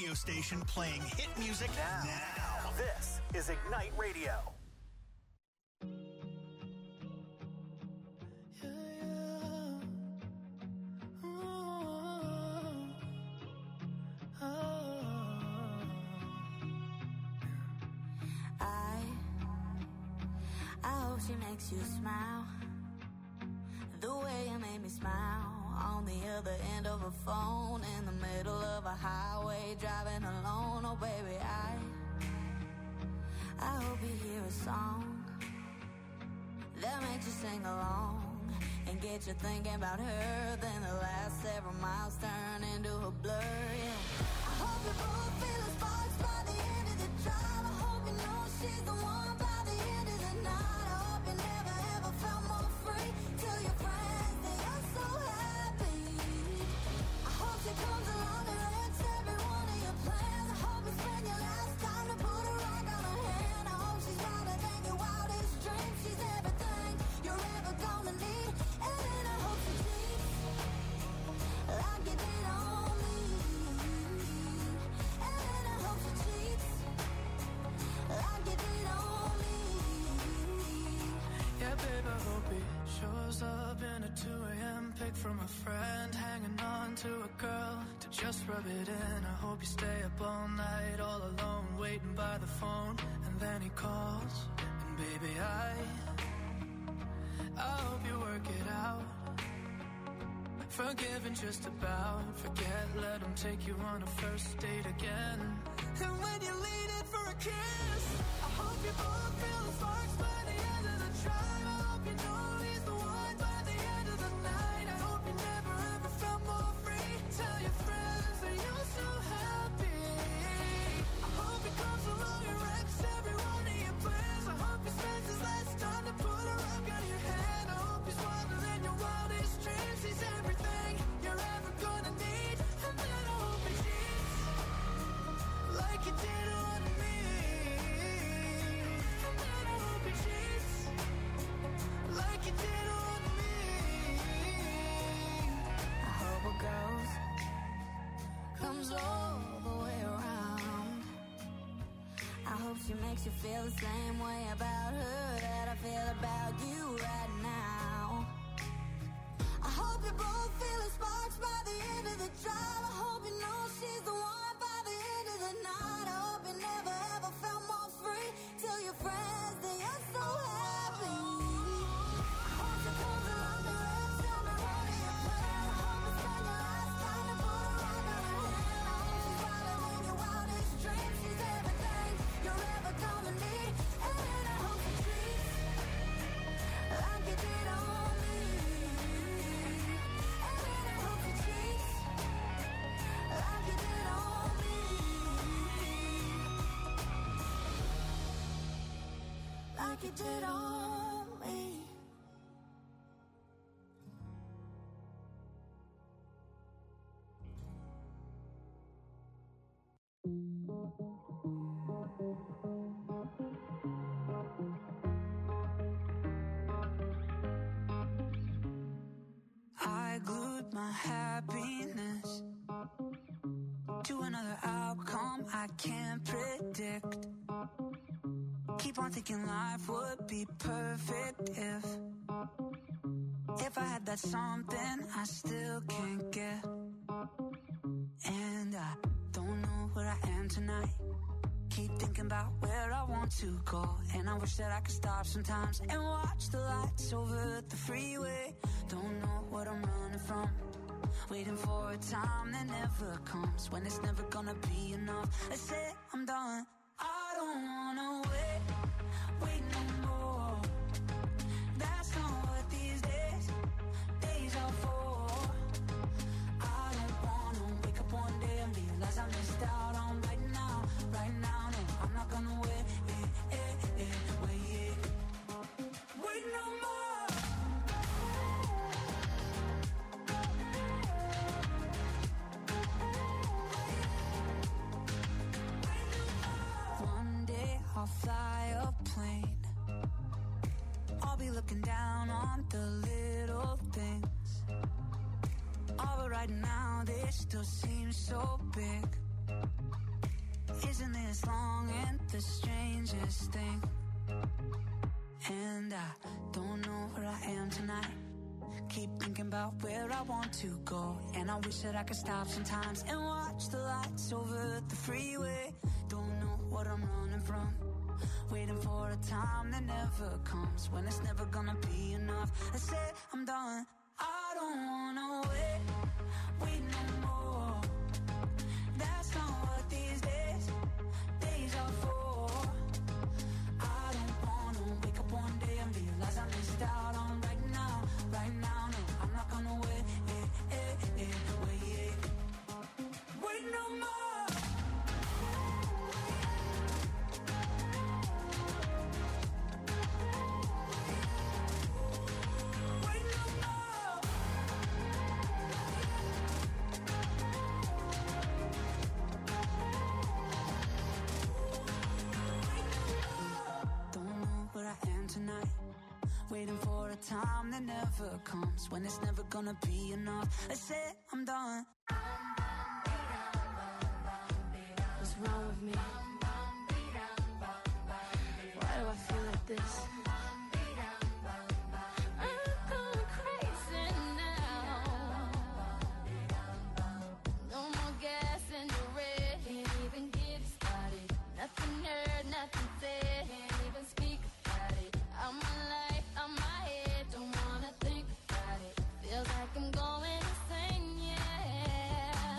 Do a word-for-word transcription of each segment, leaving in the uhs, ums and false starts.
radio station playing hit music now. now. This is Ignite Radio. She makes you smile the way you made me smile on the other end of a phone in the middle of a highway driving alone. Oh baby, I I hope you hear a song that makes you sing along and get you thinking about her. Then the last several miles turn into a blur. Yeah. I hope you both feel the sparks by the end of the drive. I hope you know she's the one by the end of the night. Felt more free. Tell your friends that you're so happy. I hope she comes along and wrecks every one of your plans. I hope you spend your last time to put a rock on her hand. I hope she's wilder than your wildest dreams. She's everything you're ever gonna need. And then I hope she cheats like you did on me. And then I hope she cheats like you did on me. Yeah, babe, I hope he shows up in a two a.m. pic from a friend, hanging on to a girl to just rub it in. I hope you stay up all night, all alone, waiting by the phone, and then he calls. And baby, I, I hope you work it out. Forgive and just about forget, let him take you on a first date again. And when you lean in for a kiss, I hope you both feel the sparks by the end of the drive. I hope you know he's the one by the end of the night. I hope you never ever felt more free. Tell your friends that you're so happy. I hope he comes along and wrecks every one of your plans. I hope he spends his last time to put a rock on your hand. I hope he's wilder than your wildest dreams. He's everything you're ever gonna need. And then I hope he cheats like you did on me. And then I hope he cheats like you did on me. I hope a ghost comes all the way around. I hope she makes you feel the same way about her that I feel about you right now. I hope you both feel the sparks by the end of the drive. I hope you know she's the one by the end of the night. I hope you never ever felt more free. Tell your friends that you're so happy. I hope she comes along and wrecks every one of your plans. I hope you spend your last time to put a rock on her hand. I hope she's wilder than your wildest dreams. She's everything you're ever gonna need. And then I hope she treats like you did on me. And then I hope she treats like you did on me. Like you did on me. I glued my happiness to another outcome I can't predict. Keep on thinking life would be perfect if If I had that something I still can't get. And I don't know where I am tonight. Keep thinking about where I want to go. And I wish that I could stop sometimes and watch the lights over the freeway. Don't know what I'm running from. Waiting for a time that never comes. When it's never gonna be enough. I say I'm done. I don't wanna wait, wait no more. That's not what these days, days are for. I don't wanna wake up one day and realize I missed out on right now, right now. No, I'm not gonna wait, eh, eh, eh, wait, wait no more. One day I'll fly a plane. I'll be looking down on the little things. All but right now they still seem so big. Isn't this long and the strangest thing? And I don't know where I am tonight. Keep thinking about where I want to go. And I wish that I could stop sometimes and watch the lights over the freeway. Don't know what I'm running from. Waiting for a time that never comes, when it's never gonna be enough. I said I'm done. I don't wanna wait, wait no more. That's not what these days, days are for. I don't wanna wake up one day and realize I missed out on right now, right now. No, I'm not gonna wait, eh, eh, eh, wait, wait no more. Tonight, waiting for a time that never comes, when it's never gonna be enough. I said I'm done. What's wrong with me? Why do I feel like this? I'm going crazy now. No more gas in the red. Can't even get started. Nothing heard, nothing said. Can't even speak. I'm alive, I'm my head, don't wanna think about it. Feels like I'm going insane, yeah.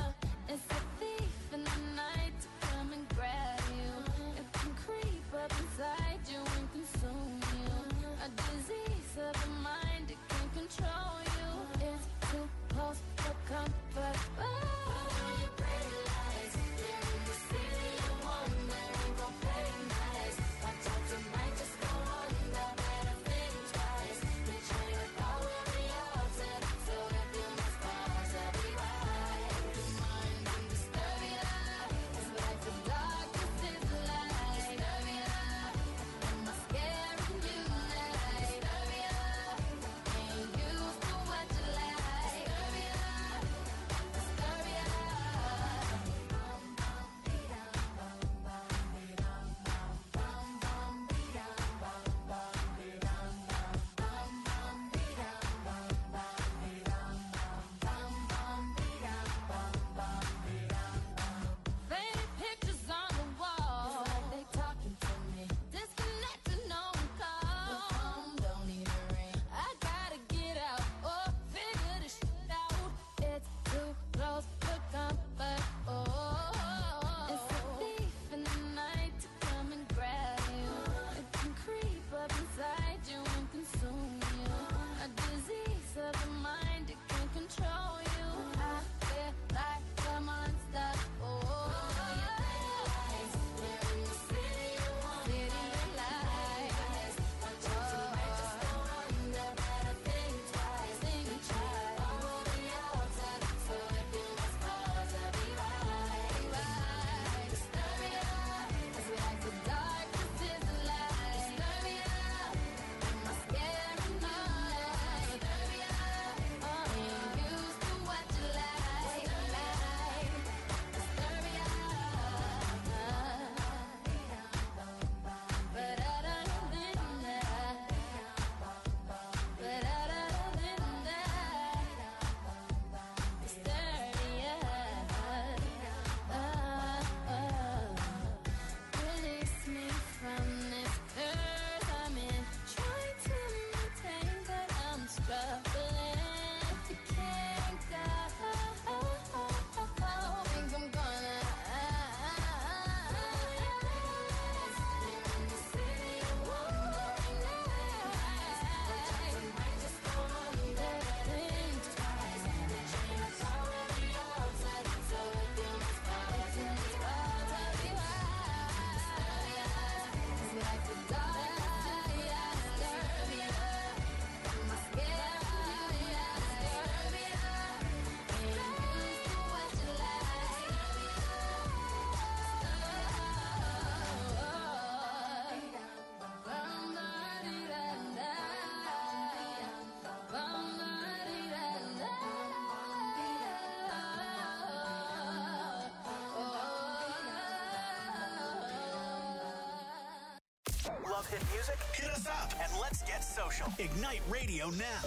Love hit music? Hit us up and let's get social. Ignite Radio now.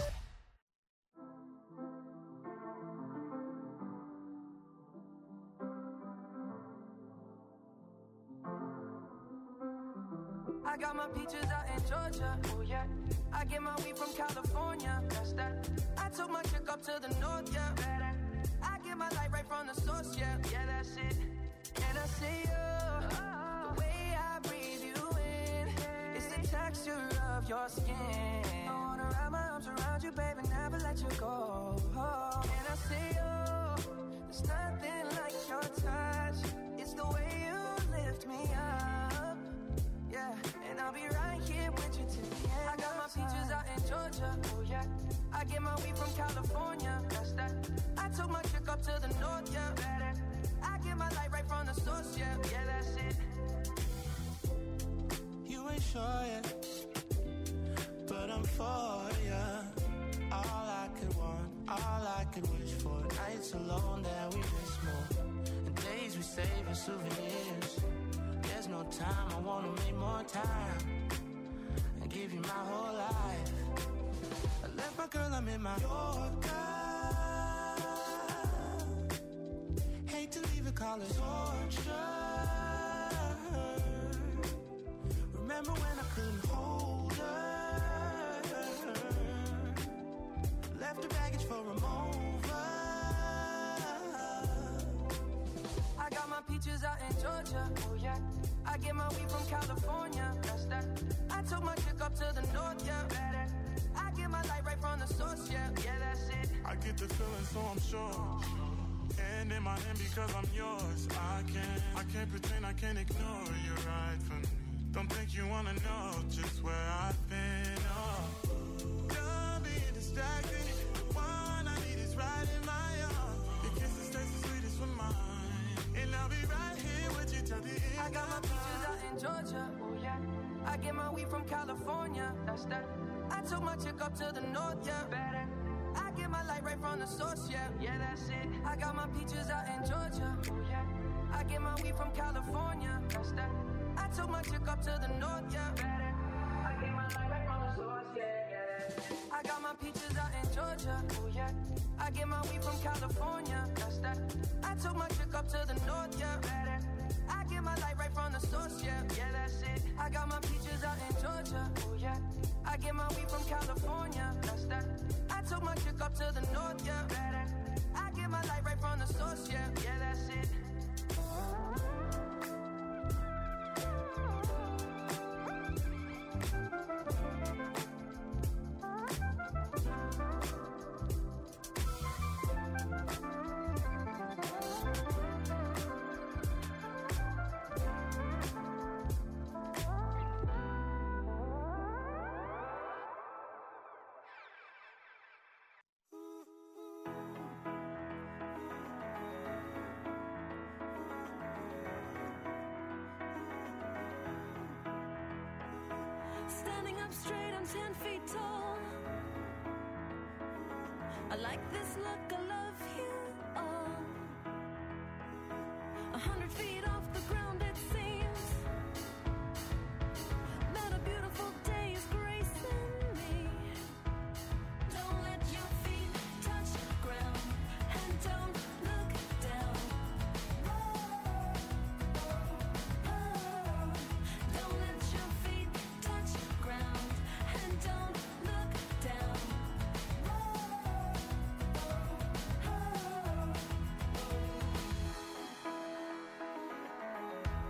I got my peaches out in Georgia, oh yeah. I get my weed from California, that's that. I took my chick up to the north, yeah. I get my light right from the source, yeah. Yeah, that's it. And I see you, the way I breathe you in, it's the texture of your skin. I wanna wrap my arms around you, baby, never let you go. And I see you, there's nothing like your touch. It's the way you lift me up. Yeah, and I'll be right here with you till the end. I got my peaches out in Georgia, oh yeah. I get my weed from California, that's that. I took my chick up to the north, yeah. I get my light right from the source, yeah. Yeah, that's it. You ain't sure yet, but I'm for ya. All I could want, all I could wish for. Nights alone that we miss more, and days we save as souvenirs. There's no time, I wanna make more time and give you my whole life. I left my girl, I'm in my Yorker. Hate to leave it, call it torture. Remember when I couldn't hold her? Left the baggage for a mover. I got my peaches out in Georgia, oh yeah. I get my weed from California, that's that. I took my chick up to the north, yeah. I get my light right from the source, yeah. Yeah, that's it. I get the feeling, so I'm sure. And in my hand because I'm yours. I can't, I can't pretend, I can't ignore you right from me. Don't think you wanna know just where I've been. Oh, done being distracted. The one I need is right in my arms. Your kisses taste the sweetest with mine, and I'll be right here with you till the end. I got my peaches out in Georgia, oh yeah. I get my weed from California, that's that. I took my chick up to the north, yeah. I get my light right from the source, yeah. Yeah, that's it. I got my peaches out in Georgia, oh yeah. I get my weed from California, that's that. I took my chick up to the north, yeah. I get my light right from the source, yeah, yeah. I got my peaches out in Georgia, oh yeah. I get my weed from California, that's that. I took my chick up to the north, yeah. I get my light right from the source, yeah. Yeah, that's it. I got my peaches out in Georgia, oh yeah. I get my weed from California, that's that. I took my chick up to the north, yeah. I get my light right from the source, yeah. Yeah, that's it. Standing up straight, I'm ten feet tall. I like this look, I love you all. A hundred feet off the ground, it seems that a beautiful day is gracing me. Don't let your feet touch the ground, and don't look down. Oh, oh, oh. Don't let your feet touch the ground, and don't look down. Oh, oh, oh.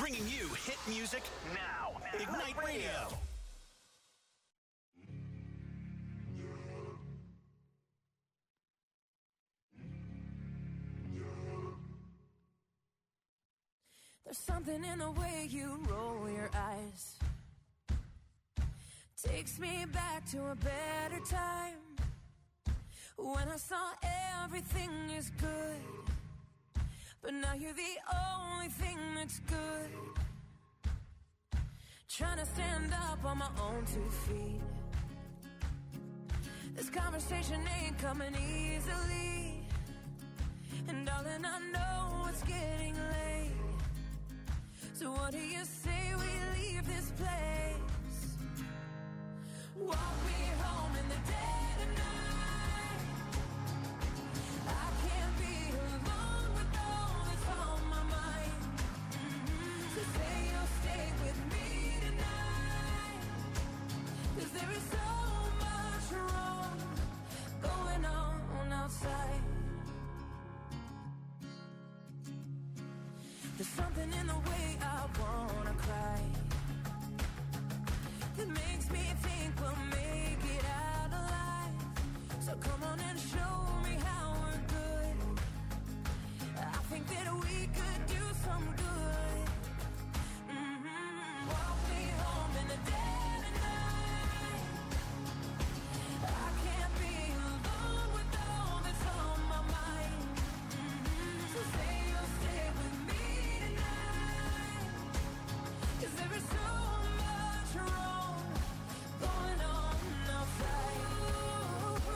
Bringing you hit music now. Ignite Radio. There's something in the way you roll your eyes. Takes me back to a better time, when I saw everything is good. But now you're the only thing that's good. Trying to stand up on my own two feet. This conversation ain't coming easily. And darling, I know it's getting late. So what do you say we leave this place? Walk me home in the dead of night. I can't be alone with all that's on my mind. Mm-hmm. So say you'll stay with me tonight. 'Cause there is so much wrong going on outside. There's something in the way I wanna cry that makes me think we'll make it out alive. So come on and show me how we're good. I think that we could do some good. Mm-hmm. Walk me home in the dead of night. I can't be alone with all that's on my mind. Mm-hmm. So say you'll stay with me. There is so much wrong going on outside. Ooh,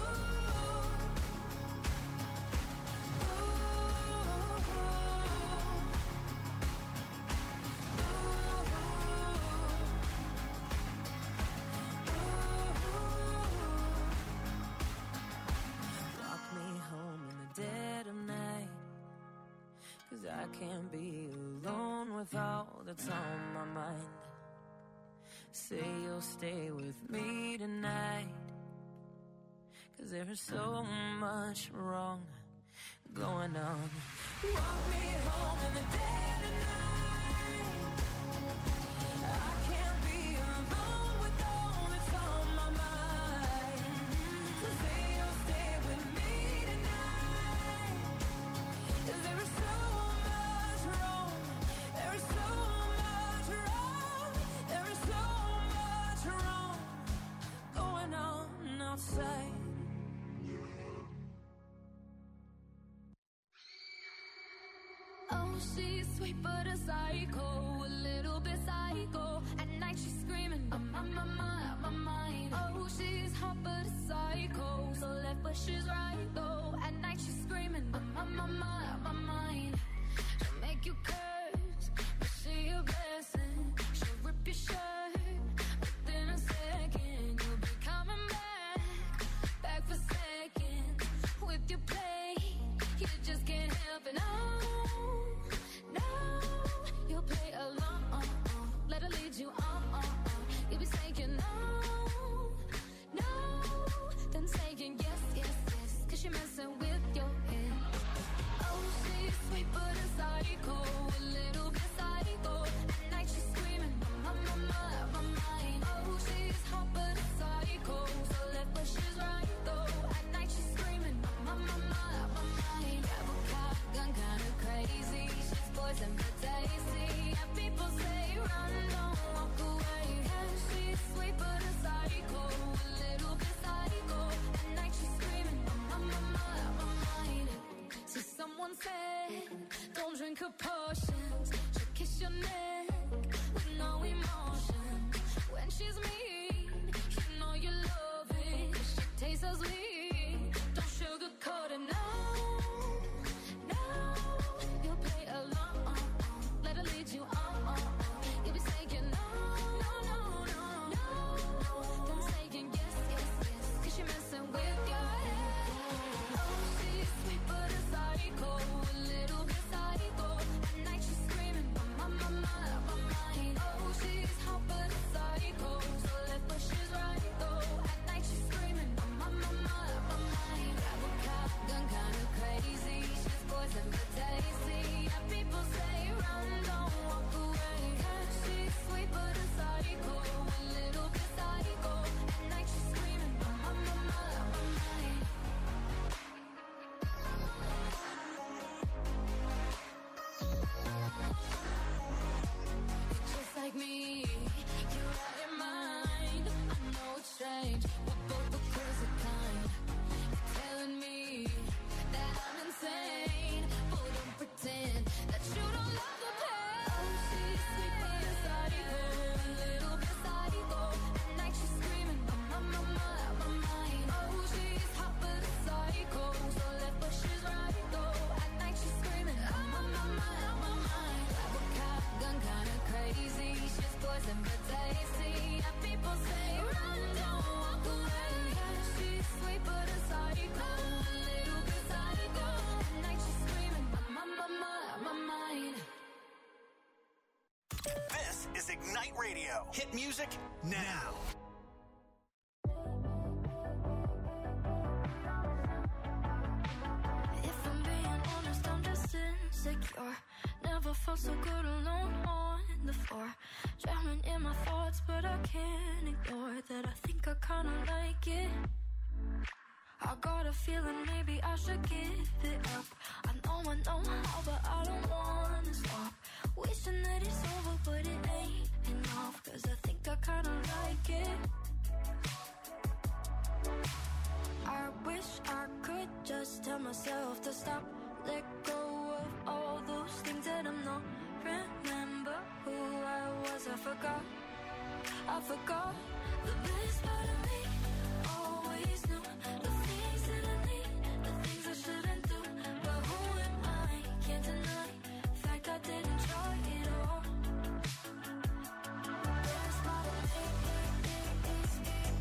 ooh, ooh. Walk me home in the dead of night. 'Cause I can't be alone with all that's on my mind. Say you'll stay with me tonight. 'Cause there is so much wrong going on. Walk me home in the dead of night. I can't be alone with all that's on my mind. So say you'll stay with me tonight. 'Cause there is so much wrong. There is so much wrong. There is so much wrong going on outside. Oh, she's sweet but a psycho, a little bit psycho. At night she's screaming, I'm on my mind, my mind. Oh, she's hot but a psycho, so left but she's right though. At night she's screaming, I'm on my mind, my mind. She'll make you curse, but she a blessing. She'll rip your shirt within a second. You'll be coming back, back for seconds. With your play, you just can't help it. No, no, you'll play along. Let her lead you on. You'll be saying no, no, then saying yes, yes, yes. 'Cause you're messing with your head. Oh, she's This is Ignite Radio. Hit music now. If I'm being honest, I'm just insecure. Never felt so good alone on the floor. Drowning in my thoughts, but I can't ignore that I think I kinda like it. I got a feeling maybe I should give it up. I know I know how, but I don't wanna stop. Wishing that it's over, but it ain't enough. Cause I think I kinda like it. I wish I could just tell myself to stop. Let go of all those things that I'm not. Remember who I was, I forgot. I forgot the best part of me. Always knew the things that I need, the things I shouldn't do. But who am I? Can't deny the fact I didn't try it all. The best part of me is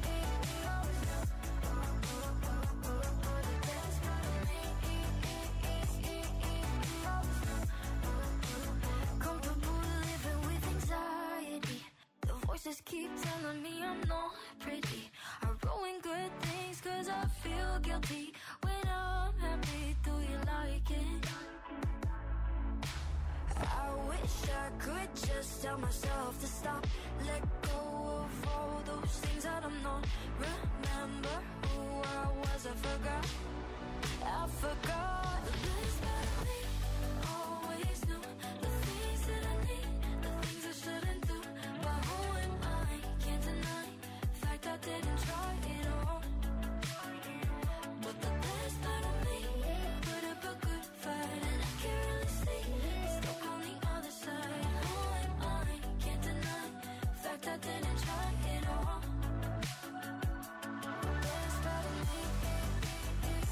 the best part of me is comfortable living with anxiety. The voices keep telling me I'm not pretty. I ruin good things cause I feel guilty. When I'm happy, do you like it? I wish I could just tell myself to stop. Let go of all those things that I'm not. Remember who I was, I forgot. I forgot the best part of me. Always knew the things that I need, the things I shouldn't do. But who am I? Can't deny the fact I didn't try it all. But the best part of me put up a good fight, and I can't really see it's stuck on the other side. Who am I? Can't deny the fact I didn't try it all. The best part of me is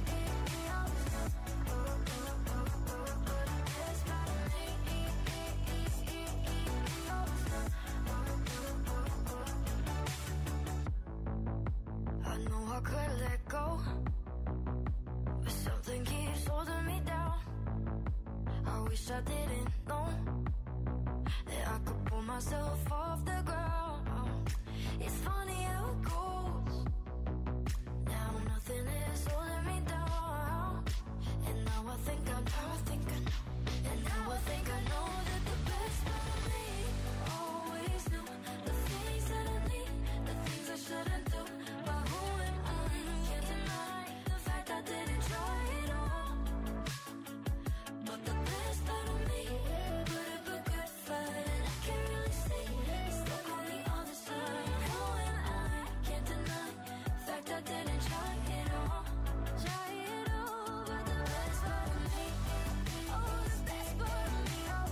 I know I could let go, but something keeps holding me down. I wish I didn't know that I could pull myself off the ground. It's funny how it goes. Now nothing is holding me down. And now I think I know, I think I know. And now I think I know that the best part of me always knew the things that I need, the things I shouldn't do. But who am I? Can't deny the fact I didn't try it all. But the best part of me put up a good fight, and I can't really see it's stuck on the other side. Who am I? Can't deny the fact I didn't try it all. Try it all, but the best part of me, oh, the best part of me, oh,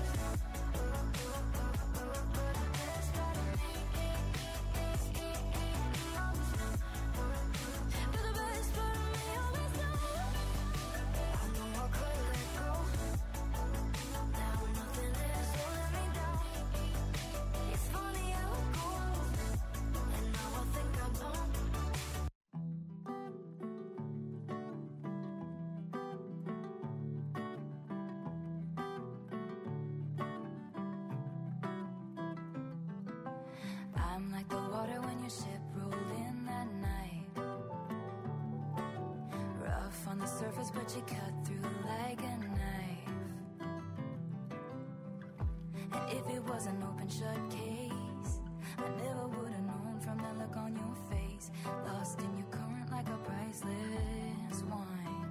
the best part of me, but the best part of me always knows. I know I could let go. Now nothing is holding me down. It's funny how it goes. And now I think I know. I'm like the water when your ship rolled in that night. Rough on the surface, but you cut through like a knife. And if it was an open shut case, I never would have known from the look on your face. Lost in your current like a priceless wine.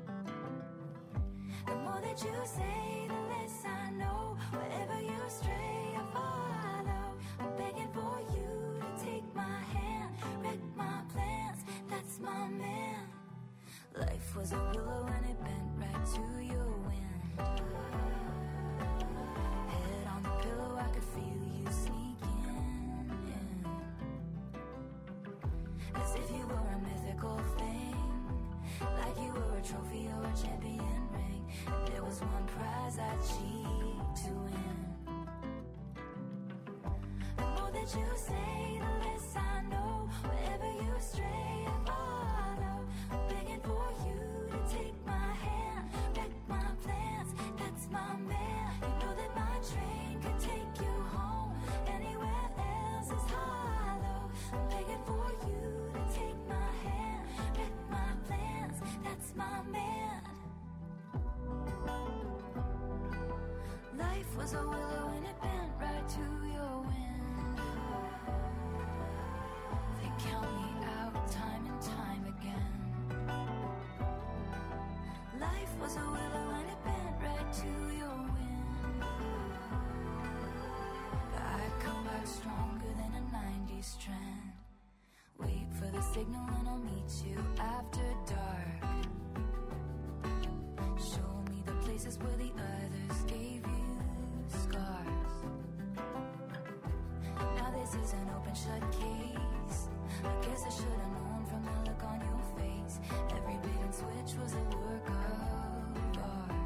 The more that you say, the less I know. Wherever you stray, I follow. I'm begging for you to take my hand, wreck my plans, that's my man. Life was a willow and it bent right to your wind. Head on the pillow, I could feel you sneaking in. As if you were a mythical thing, like you were a trophy or a champion ring. And there was one prize I'd cheat to win. The more that you say, the less I know. Wherever you stray, I follow. I'm begging for you to take my hand, wreck my plans, that's my man. You know that my train could take you was a willow and it bent right to your window. They count me out time and time again. Life was a willow and it bent right to your window. But I come back stronger than a nineties trend. Wait for the signal and I'll meet you after dark. Show me the places where the others gave you scars. Now this is an open shut case. I guess I should have known from the look on your face. Every bait and switch was a work of art.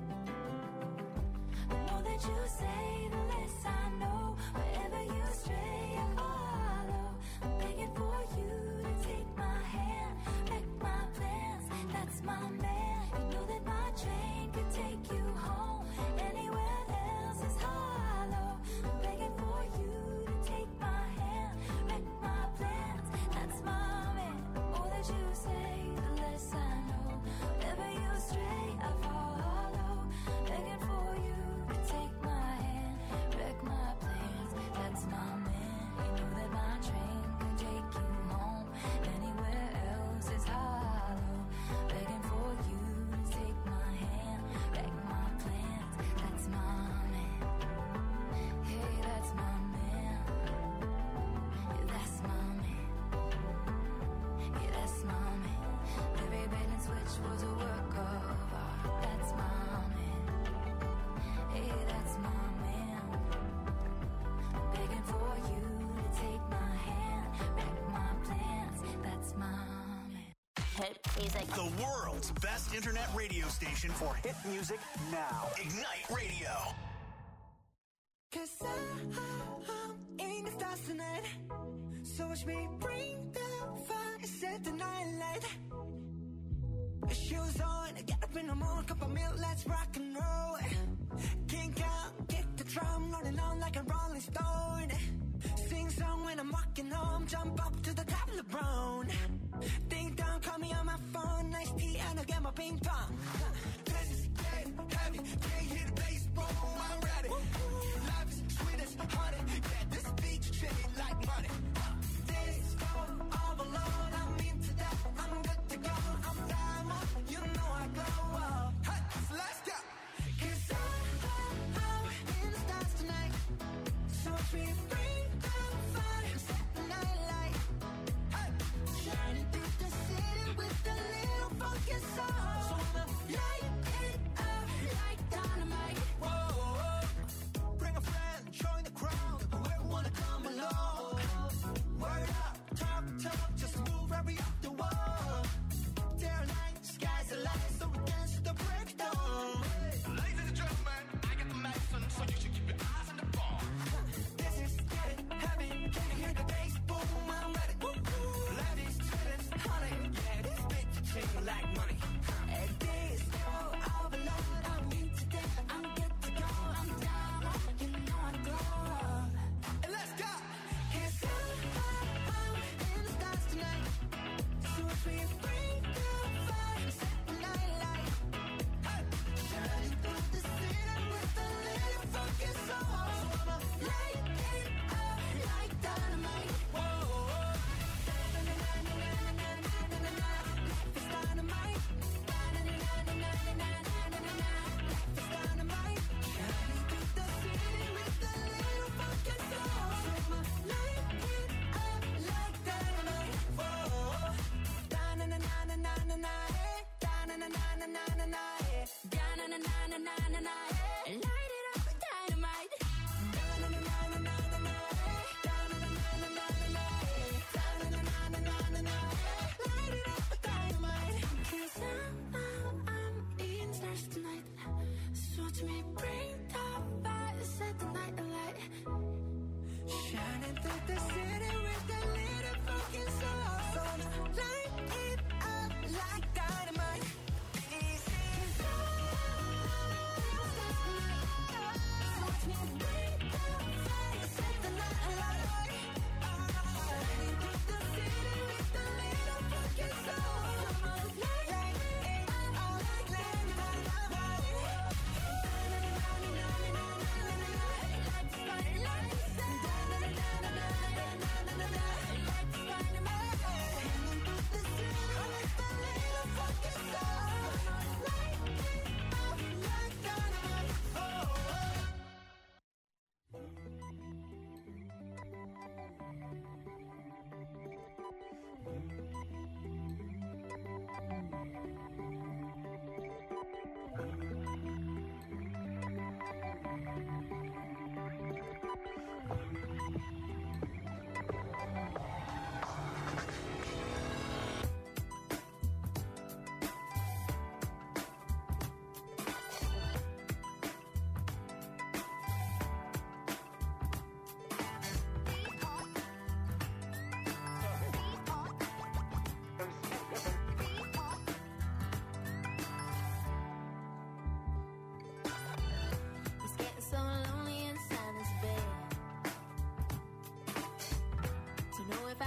The more that you say, the less I know. Wherever you stray, I follow. I'm begging for you to take my hand, wreck my plans. That's my man. You know that my train could take you home. Anywhere else is hollow. I'm begging for you to take my hand, wreck my plans. That's my man. The more that you say, the less I know. Wherever you stray, I follow. Begging for you to take my hand, wreck my plans. That's my man. You know that my train can take you home. Anywhere else is hollow. Begging for you to take my hand, wreck my plans. That's my man. Hey, that's my man. Yeah, that's my man. Yeah, that's my man. Every bait and switch was a work of art. That's my man. Hey, that's my man. Begging for you to take my hand, wreck my plans. That's my man. Hit music. The world's best internet radio station for hit music now. Ignite Radio. Cause I, I'm in the stars tonight. So watch me bring the fire and set the night light. Shoes on, get up in the morning, cup of milk, let's rock and roll. Kink out, kick the drum, rolling on like a rolling stone. Sing song when I'm walking home, jump up to the top of the brown. Ding dong, call me on my phone, nice tea and I'll get my ping pong. This is dead heavy, can't hear the bass, boom, I'm ready. Life is sweet as honey, yeah, this beach chain like money. This phone all alone, I'm into that, I'm good to go, I'm diamond, you know I glow up. Hey, so let's go. Cause I, I, I'm in the stars tonight, so watch me bring the fire, set the night light. Hey, shining through the city with a little funky soul. So when the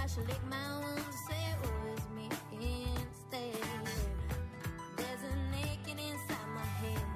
I should lick my wounds, say it was me instead. There's a naked inside my head.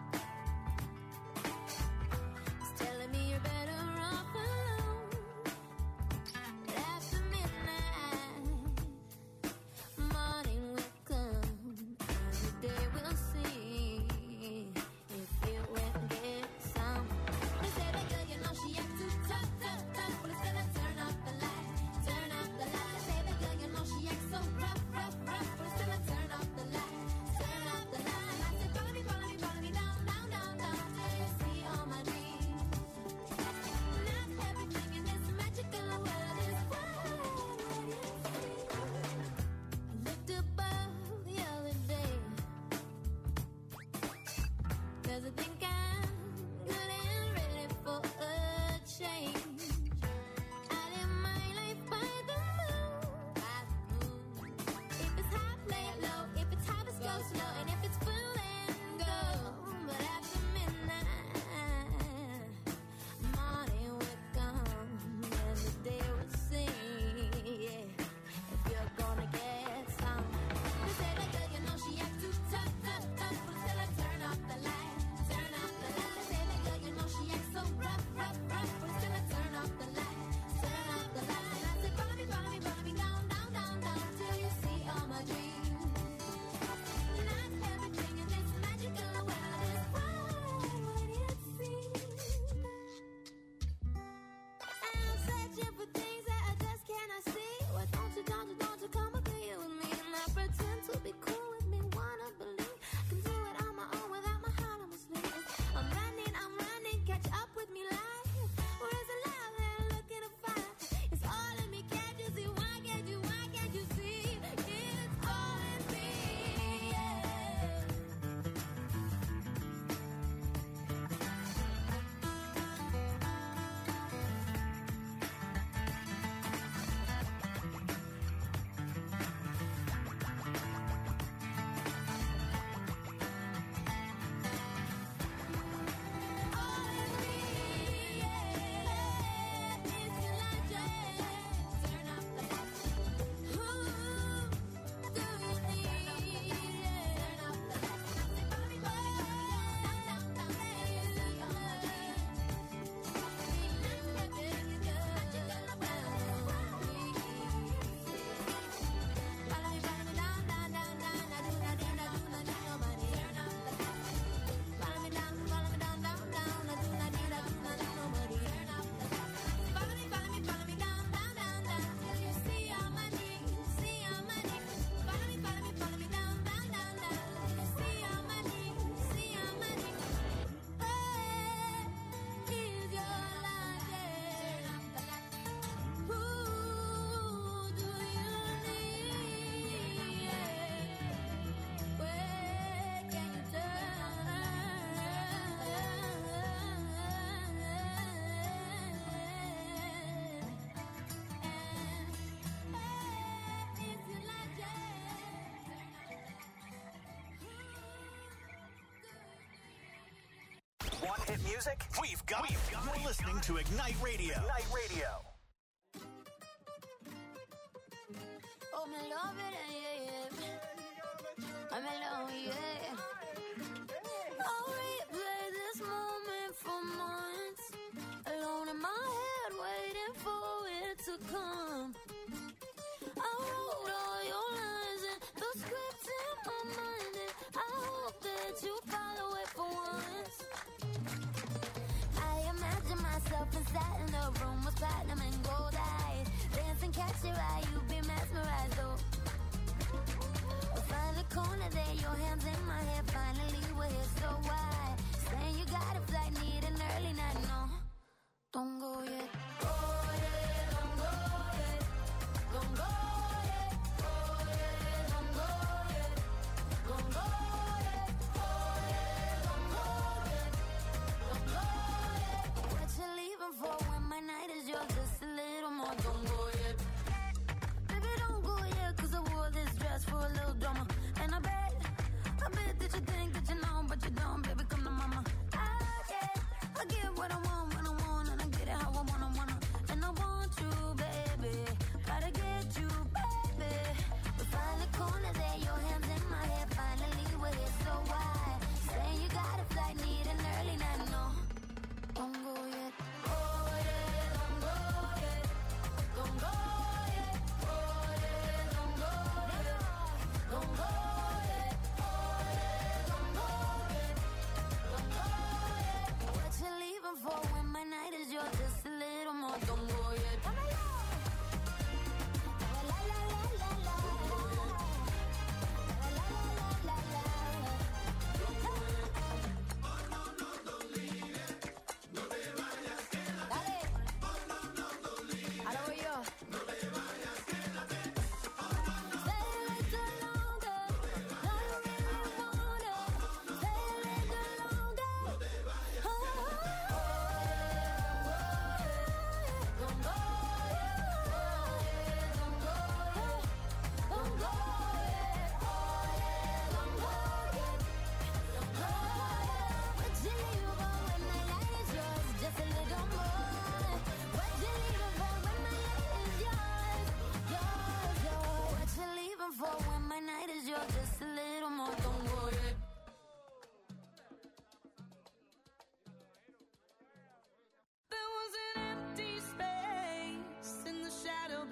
It's telling me you're better off alone. But after midnight, morning will come, and the day will see if it went get some. They say that girl, you know she acts too tough, tough, tough. But instead I turn off the light, turn off the light. They say that girl, you know she acts so rough, rough, rough. But instead I turn off the light, turn off the light. I say follow me, follow me, follow me down, down, down, down till you see all my dreams. Not everything in this magical world is what it seems. I looked above the other day, 'cause I think I'm good and ready for a change. I live my life by the moon, by the moon. If it's high, play it low. If it's high, let's go slow. And if it's full, then go. But after midnight, morning will come, and the day will sing. Yeah, if you're gonna get some. They say that girl, you know she acts too tough, tough, tough. But still I turn off the light, turn off the light. They say that girl, you know she acts so rough, rough, rough. But still I turn off the light, turn off the light. I say follow me, follow me, follow me down, down, down, down till you see all my dreams. Not everything in this magical world is what it seems. I'm searching for things that I just cannot see. Why don't you, don't you, don't you come up here with me? And I pretend to be cool with me, wanna believe I can do it on my own without my heart on my sleeve. I'm running, I'm running, catch up with me live. Where is the love that I'm looking to find? It's all in me, can't you see? Why can't you, why can't you see? It's all in me, yeah. All in me, yeah. It's your light, yeah. Turn off the lights. Who do you need? Yeah. Turn off the lights. I say follow me, follow me, down, down, down, down. Follow me, follow me down, down, down, down. I do not, do not, do not need nobody. Turn off the lights. Follow me down, follow me down, down, down. I do not need, I do not need nobody. Turn off the lights. Follow me, follow me, follow me down, down, down, down till you see all my dreams, see all my dreams. Follow me, follow me, follow me down, down, down, down till you see all my dreams, see all my dreams. Where is your light? Turn off the lights. Who do you need? Where can you turn? It's your light, Want hit music? We've got, We've got You're listening to Ignite Radio. Ignite Radio. Oh, me love it, yeah, yeah. I'm alone, yeah. I'll replay this moment for months. Alone in my head, waiting for it to come. I wrote all your lines and the script in my mind, and I hope that you follow it for once. I imagine myself inside in a room with platinum and gold eyes. Dancing, catch your eye, you be mesmerized, though. We'll find a corner there, your hands in my hair. Finally, we're here, so why? Saying you got a flight, need an early night, no. Don't go yet. Go yet, don't go yet. Don't go yet. Go yet, don't go yet. Don't go yet. Go yet, don't go yet. Don't go yet. What you leaving for when my night is yours? Just a little more. Don't go yet. Baby, don't go yet, 'cause I wore this dress for a little drama. And I bet, I bet that you think that you know, but you don't. Baby, come to mama. I get, I get what I want when I want, and I get it how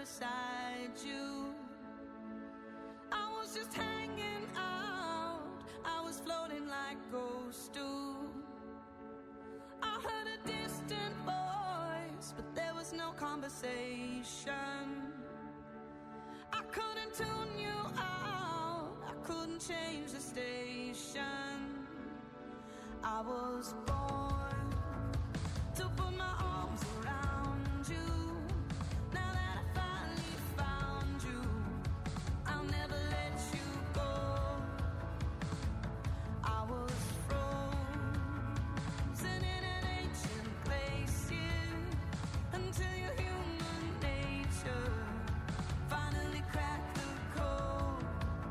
beside you. I was just hanging out, I was floating like ghosts do. I heard a distant voice, but there was no conversation. I couldn't tune you out, I couldn't change the station. I was born to put my arms around you. Now that I finally found you, I'll never let you go. I was frozen in an ancient place, yeah, until your human nature finally cracked the code.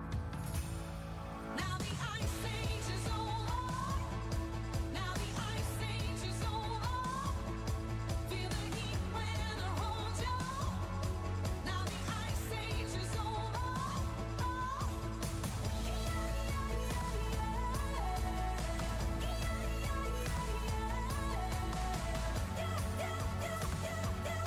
Now the ice age is over. Now the ice age is over. Feel the heat when I hold you. Now the ice age is over. Oh. Yeah, yeah, yeah, yeah. Yeah, yeah, yeah, yeah. Yeah, yeah, yeah, yeah, yeah.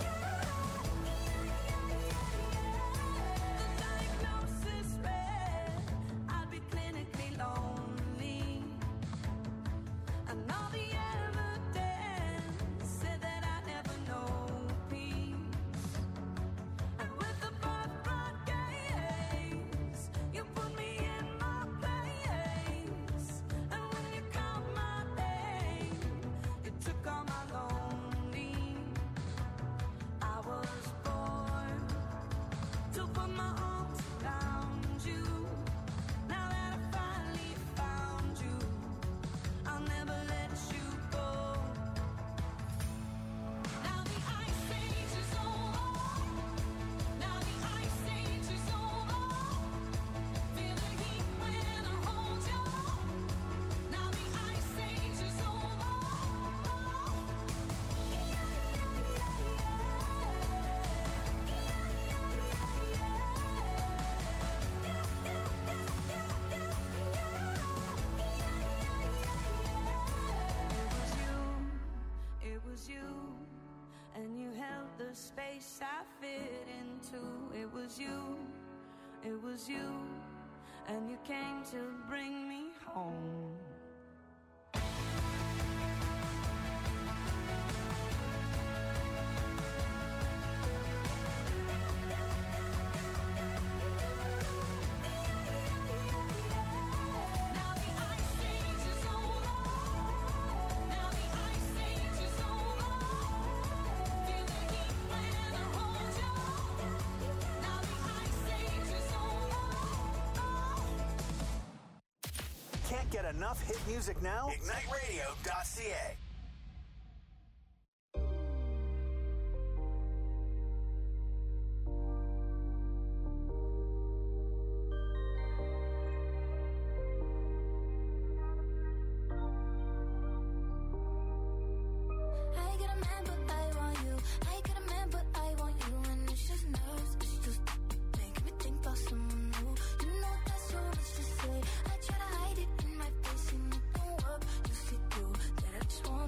The diagnosis read I'd be clinically lonely, and all the evidence said that I never know peace. And with the birth brought gaze, you put me in my place. And when you count my name, you took all my lonely. I was born to put my arms around you. Now that I finally found you, I'll never let you go. Now the ice age is over. Now the ice age is over. Feel the heat when I hold you. Now the ice age is over. Yeah, yeah, yeah, yeah. Yeah, yeah, yeah, yeah. Yeah, yeah, yeah, yeah, yeah. It was you, it was you, and you held the space I fit into. It was you, it was you, and you came to bring me home. Now the ice age is over. Now the ice age is over. Feel the heat when I hold you. Now the ice age is over. Can't get enough hit music now? ignite radio dot c a. I get a man, but I want you. I get a man, but I want you. And it's just nerves, it's just making me think about someone new. You know that's so much to say. I try to hide it in my face and it don't work. You see through that I just want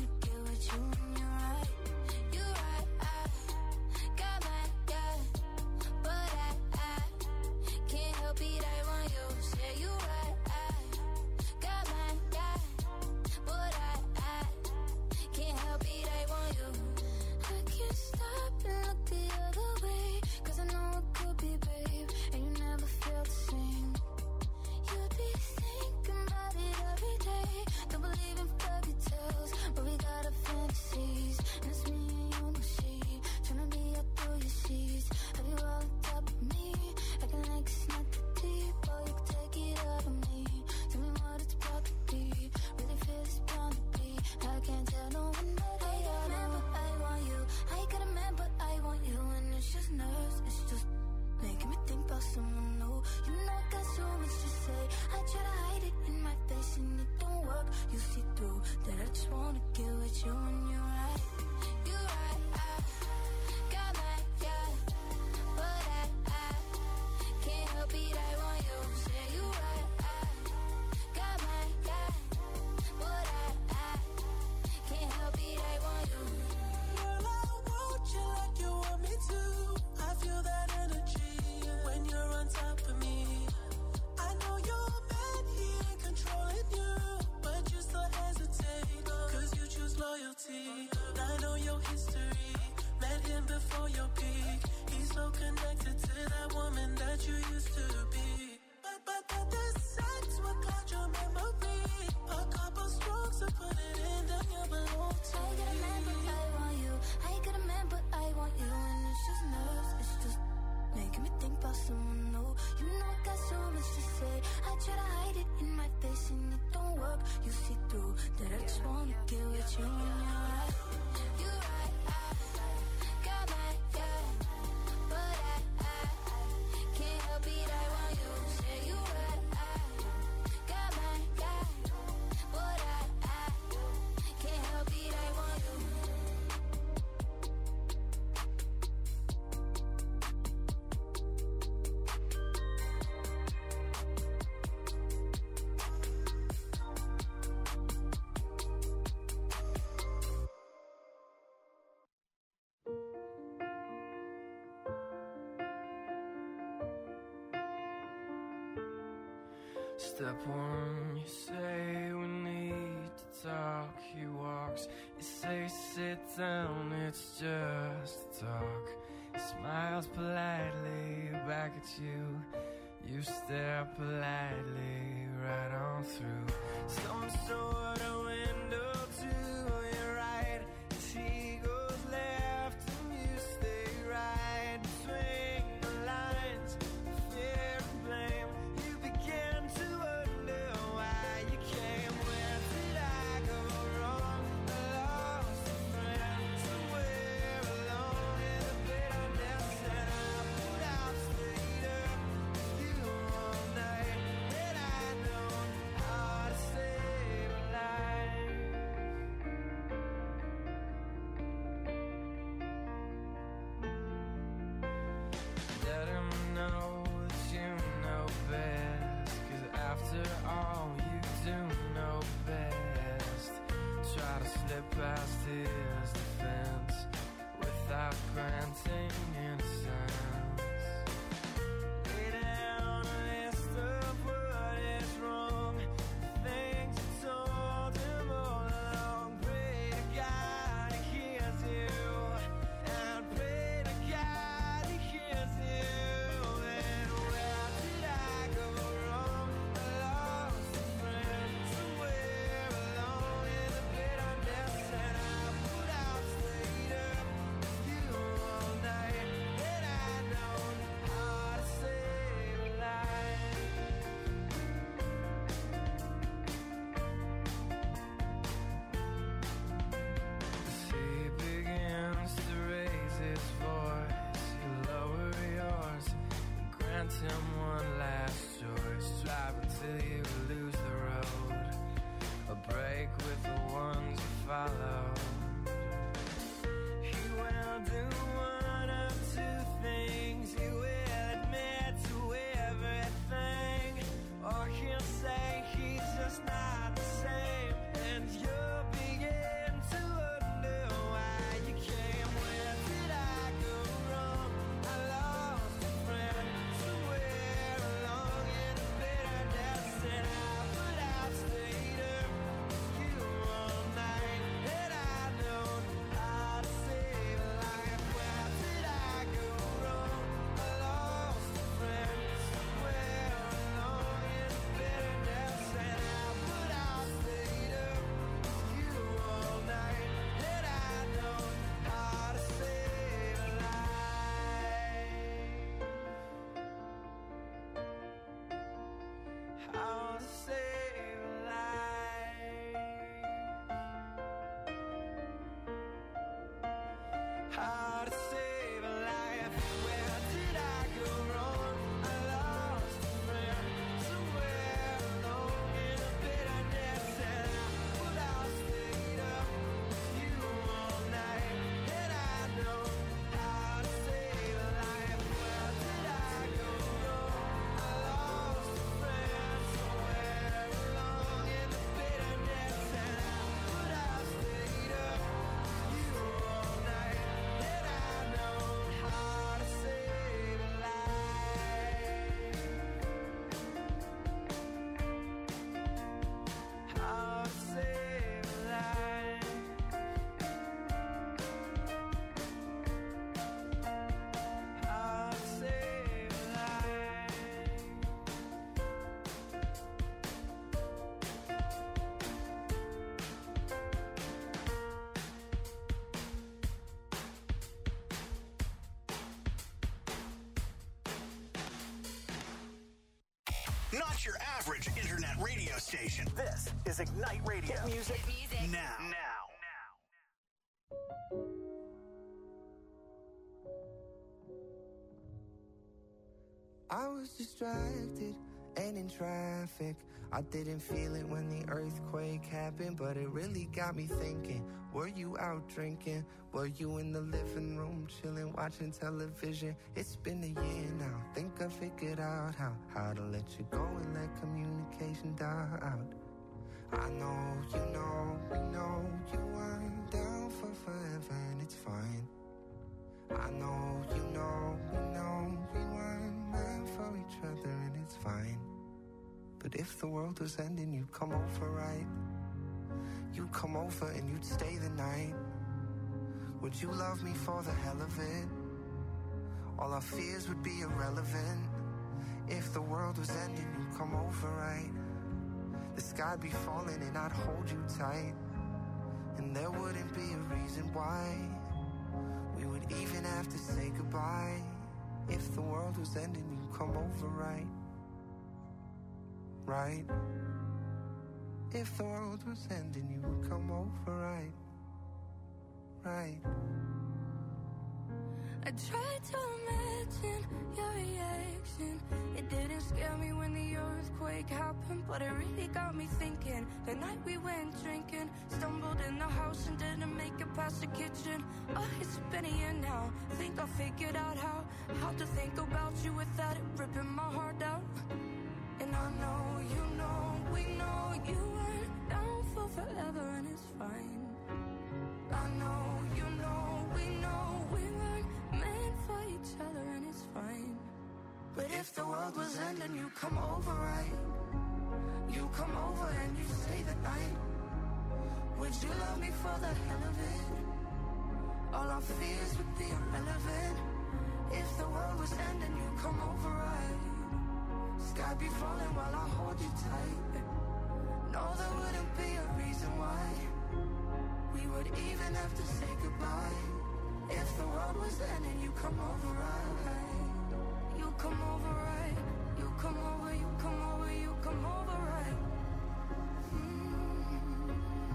Step one, you say we need to talk. He walks, you say sit down, it's just a talk. He smiles politely back at you. You stare politely right on through some sort of window to your right. As he goes left and you stay right between the lines of fear and blame. You begin to wonder why you came. Where did I go wrong? I lost a friend somewhere alone in the bitterness, and I would have stayed up with you all night. Had I known how to save a life. Let him know that you know best, 'cause after all you do know best. Try to slip past his defense without granting innocence. Lay down a list of what is wrong, the things you told him all along. Pray to God he hears you, and pray to God he hears you. And where did I go wrong? I lost a friend somewhere alone in the bitterness, and I would have stayed up with you all night. Had I known how to save a life. As he begins to raise his voice, you lower yours and grant him one last choice. Drive until you lose the road, a break with the ones you follow. He will do one of two things. He will admit to everything, or he'll say he's just not the same, and you'll begin to wonder why you came. Where did I go wrong? I lost a friend somewhere along in the bitterness, and I would have stayed up with you all night. Had I known how to save a life. Where did I go wrong? I lost a friend somewhere along in the bitterness, and I would have stayed up with you all night. Had I known how to save a life. How to save a life. How to save a life. Where did I go wrong? I lost a friend somewhere alone in the bitterness, and I would have stayed up with you all night. Had I known how to save a life. Where did I go wrong? I lost a friend somewhere along in the bitterness, and I would have stayed up with you all night. Had I known how to save a life. How to save a life. How to save a life. Not your average internet radio station. This is Ignite Radio. Hit music, music. now. Now. I was distracted and in traffic. I didn't feel it when the earthquake happened, but it really got me thinking. Were you out drinking? Were you in the living room chilling, watching television? It's been a year now. Think I figured out how how to let you go and let communication die out. I know, you know, we know you weren't down for forever, and it's fine. I know, you know, we know we weren't meant for each other, and it's fine. But if the world was ending, you'd come over, right? You'd come over and you'd stay the night. Would you love me for the hell of it? All our fears would be irrelevant. If the world was ending, you'd come over, right? The sky'd be falling and I'd hold you tight. And there wouldn't be a reason why we would even have to say goodbye. If the world was ending, you'd come over, right? Right? If the world was ending, you would come over, right? Right? I tried to imagine your reaction. It didn't scare me when the earthquake happened, but it really got me thinking. The night we went drinking, stumbled in the house and didn't make it past the kitchen. Oh, it's been a year now. Think I figured out how How to think about you without it ripping my heart out. And I know, you know, we know you weren't down for forever, and it's fine. I know, you know, we know we weren't meant for each other, and it's fine. But if the world was ending, you come over, right? You come over and you stay the night. Would you love me for the hell of it? All our fears would be irrelevant. If the world was ending, you come over, right? Sky be falling while I hold you tight. No, there wouldn't be a reason why we would even have to say goodbye. If the world was ending, you come over, right? You come over, right? You come over, you come over, you come over, right? Mm.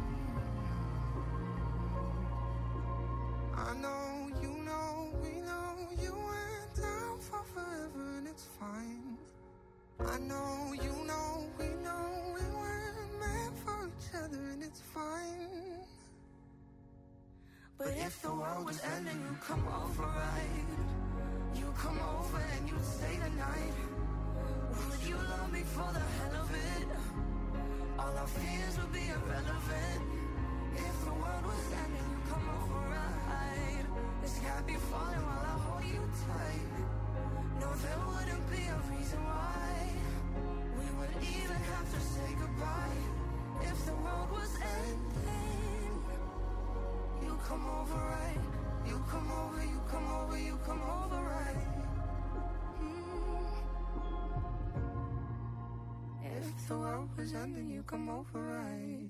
I know, you know, we know you went down for forever, and it's fine. I know, you know, we know we weren't meant for each other, and it's fine. But if the world was ending, you come over, right? You come over and you stay the night. Would you love me for the hell of it? All our fears would be irrelevant. If the world was ending, you come over, right? The sky be falling while I hold you tight. No, there wouldn't be a reason why we would even have to say goodbye. If the world was ending, you come over, right? You come over, you come over, you come over, right? Mm. If the world was ending, you come over, right?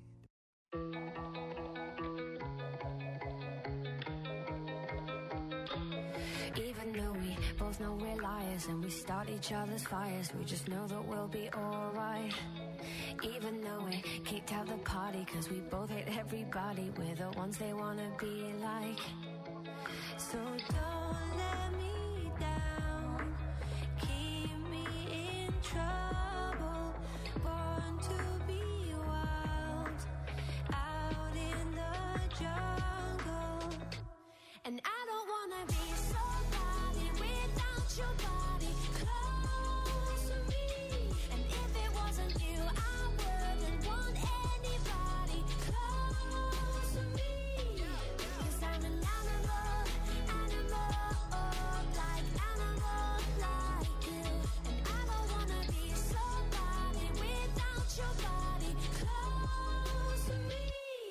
Even though we both know we're liars and we start each other's fires, we just know that we'll be alright. Even though we kicked out the party cause we both hate everybody, we're the ones they wanna be like. So don't let me down, keep me in trouble, born to be wild, out in the jungle. And I don't wanna be somebody without your body close to me. And if it wasn't you, I wouldn't want anybody close to me. Cause I'm an animal, animal, like animal like you. And I don't wanna be somebody without your body close to me.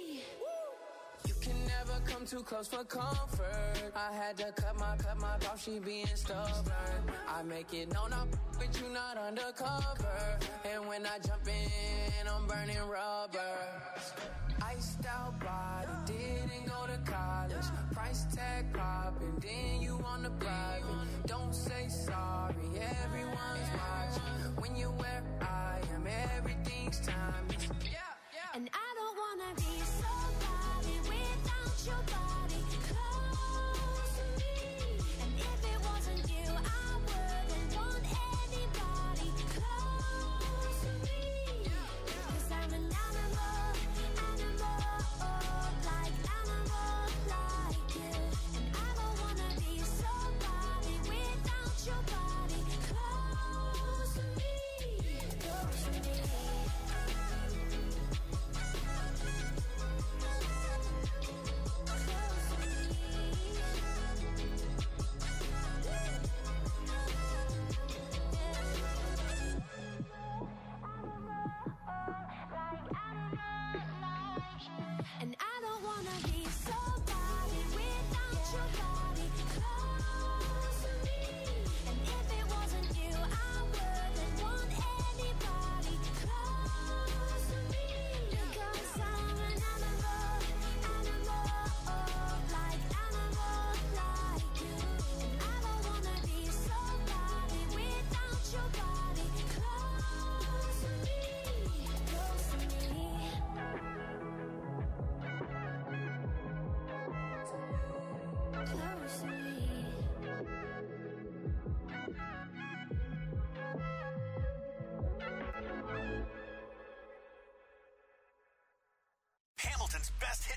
You can never come too close for comfort. I had to cut my, cut my off, she being stubborn. I make it known I'm with you, not undercover. And when I jump in, I'm burning rubber. Iced out body, didn't go to college. Price tag popping, then you on the private. Don't say sorry, everyone's watching. When you're where I am, everything's timeless. Yeah, yeah. And I don't wanna be somebody without your body close to me. And if it wasn't you, I wouldn't want anybody close to me. Cause I'm an animal, animal, like animal like you. And I don't wanna be somebody without your body close to me. Close to me. Close to me.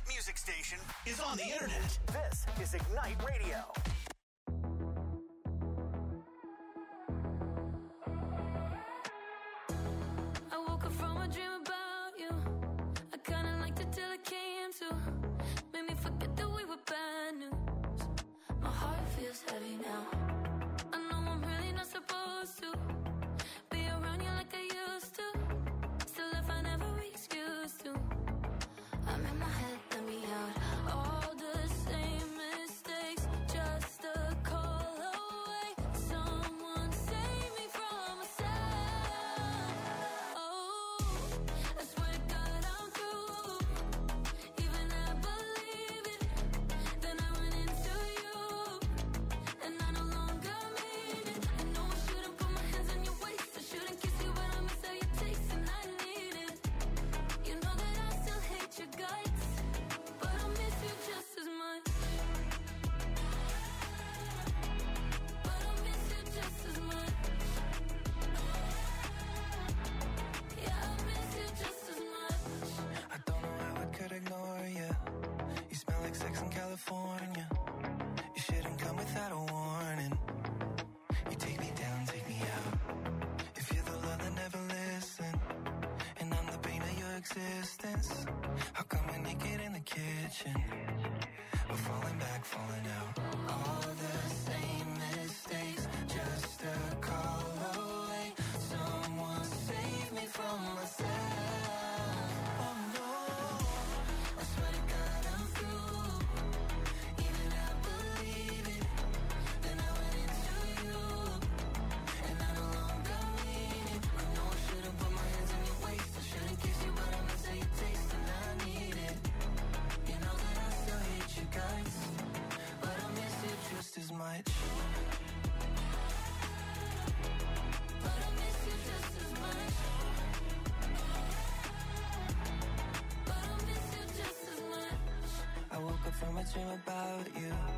music station is on the internet. This is Ignite Radio. I woke up from a dream about you. I kinda liked it till it came to. Made me forget that we were bad news. My heart feels heavy now. I know I'm really not supposed to be around you like I used to. Still if I never excuse to. I'm in my head, let me out. All the same mistakes, just a call away. Someone save me from myself. Oh, I swear to God I'm through. Even I believe it. Then I went into you, and I no longer mean it. I know I shouldn't put my hands on your waist. I shouldn't kiss you, but I miss how you taste, and I need it. You know that I still hate your guts, but I miss you just as much. But I miss you just as much. Yeah, I miss you just as much. I don't know how I could ignore you. You smell like sex in California. You shouldn't come without a warning. You take me down, take me out. If you're the love that never listened, and I'm the pain of your existence, how come we're naked in the kitchen? We're falling back, falling out.